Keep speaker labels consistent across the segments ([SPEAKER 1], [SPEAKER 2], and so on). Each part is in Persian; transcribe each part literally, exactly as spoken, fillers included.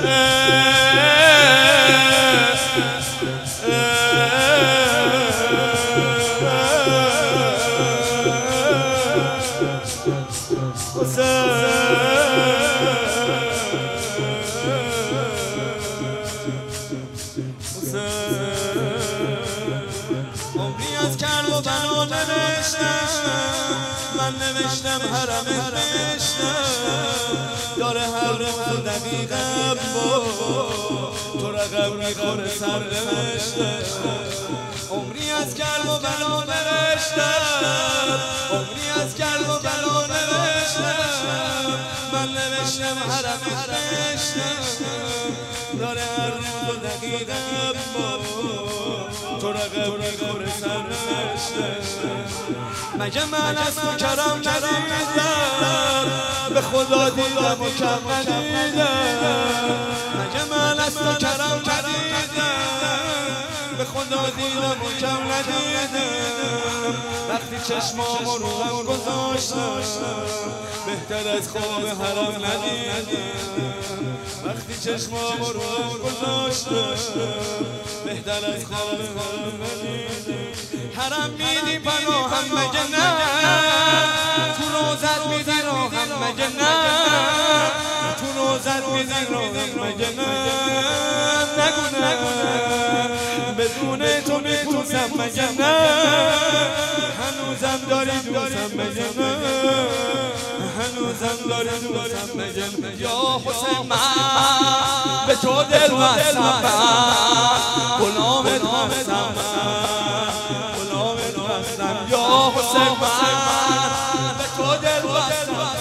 [SPEAKER 1] عمری از کرب و بلا نوشتم، من نوشتم حرم نوشتم، داره هر روز دقیقم با تو رقم میخوره سر نوشتم. عمری از کرب و بلا نوشتم، عمری از کرب و بلا نوشتم، من نوشتم حرم نوشتم، داره هر روز دقیقم با تو رقم میخوره سر نوشتم. مگه من از تو کرم ندیدم، به خدا دیدم و کم ندیدم. مگه من از تو کرم ندیدم، به خدا دیدم و کم ندیدم. وقتی چشمامو رو هم گذاشتم، بهتر از خواب حرم ندیدم. وقتی چشمامو رو هم گذاشتم، بهتر از خواب حرم ندیدم. حرم میدی پناهم مگه نه، تو روزت میدی راهم مگه نه، تو روزت میدی راهم مگه نه. نگو نه بدون تو میپوسم مگه نه، هنوزم داری دوستم مگه نه، هنوزم داری دوستم مگه نه. یا حسین من به تو دل بستم، غلامت هستم، غلامت هستم. یا حسین من به تو دل بستم،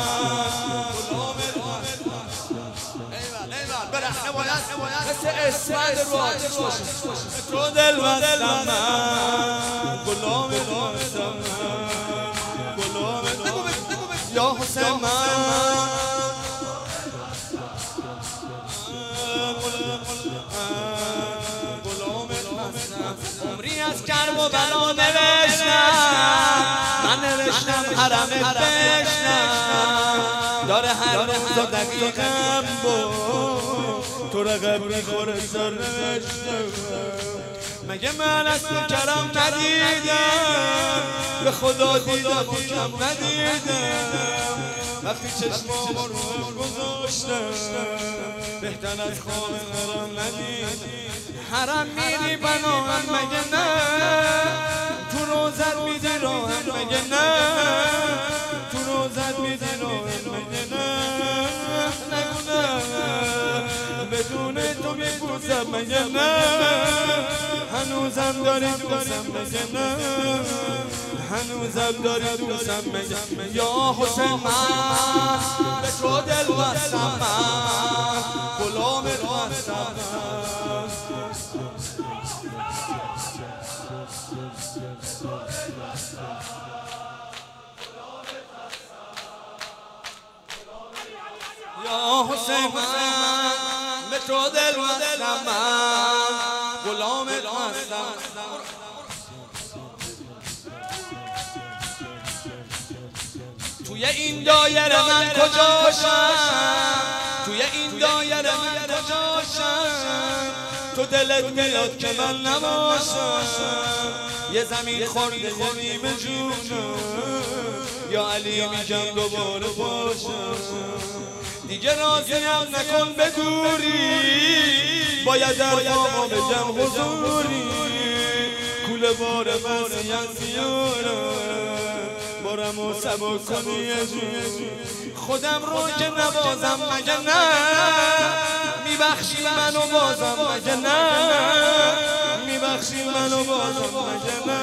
[SPEAKER 1] برهنه باید مثل اسفند رو آتش باشه. به تو دل بستم من، غلامت هستم، غلامت هستم. یا حسین من عمری از کرب و بلا نوشتم، من نوشتم حرم بشنم، داره هر روز و دقیقم با تو رقم میخوره سر نوشتم. مگه من از تو کرم ندیدم، به خدا دیدم و کم ندیدم. وقتی چشمامو رو هم گذاشتم، بهتر از خواب حرم ندیدم. حرم میری پناهم مگه نه، تو روزت میدی راهم مگه نه، تو روزت میدی راهم مگه نه. نگو نه بدون تو میپوسم مگه نه، هنوزم داری دوستم مگه نه، هنوزم داری دوستم مگه نه. یا حسین من به تو دل بستم، من غلامت هستم. یا حسین من به تو دل بستم، من غلامت هستم. توی این دایره من کجاشم، توی این دایره من کجاشم، تو دلت میاد که من نباشم. یه زمین خورده یه نیمه جونم، یا علی میگم دوباره باشم. دیگه راضیم نکن به دوری، باید در آقا بگم حضوری. کوله بار مسیحت زیارم، بارم و سبک کنی یه جون. خودم رو که نبازم مگه نه، میبخشی منو بازم مگه نه، میبخشی منو بازم مگه نه.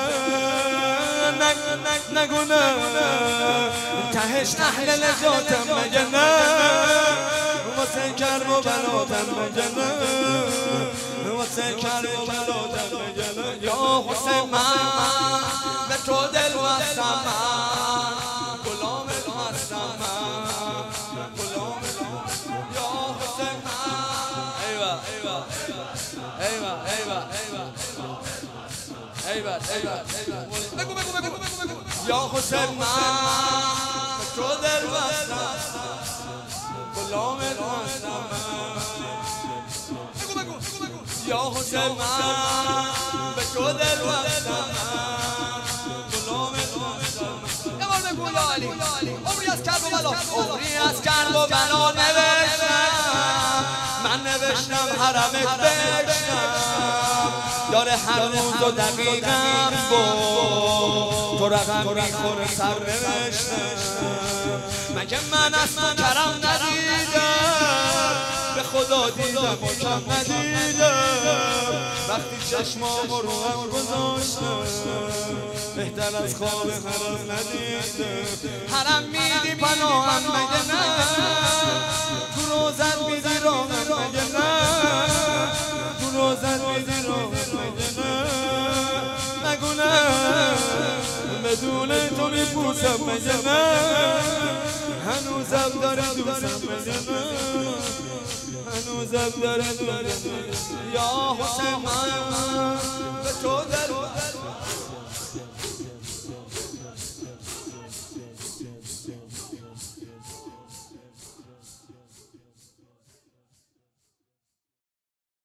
[SPEAKER 1] نگو نه تهش اهل نجاتم مگه نه، واسه کرب و بلاتم مگه نه، واسه کرب و بلاتم مگه نه. یا حسین من به تو دل بستم، من غلامت هستم، من غلامت هستم. یا حسین من ایوه ایوه ایوه ایوه ایوه ایوه ایوه بگو بگو بگو بگو. یا حسین من به تو دل بستم، غلامت هستم. حسین من به تو دل بستم عمری از کرب و بلا عمری از کرب و بلا نوشتم من نوشتم حرمت بشتم داره هر روز و دقیقم بود تو رقم میخوره سر نوشتم مگه من از تو کرم ندیدم به خدا دیدم و کم ندیدم وقتی چشمام رو هم گذاشتم بهتر از خواب حرم ندیدم حرم میدی پناهم مگه نه تو روزت میدی راهم مگه نه تو روزت میدی راهم مگه نه نگو نه بدون تو میپوسم مگه نه هنوزم داره دوستم مگه نه هنوزم داره دوستم یا حسین من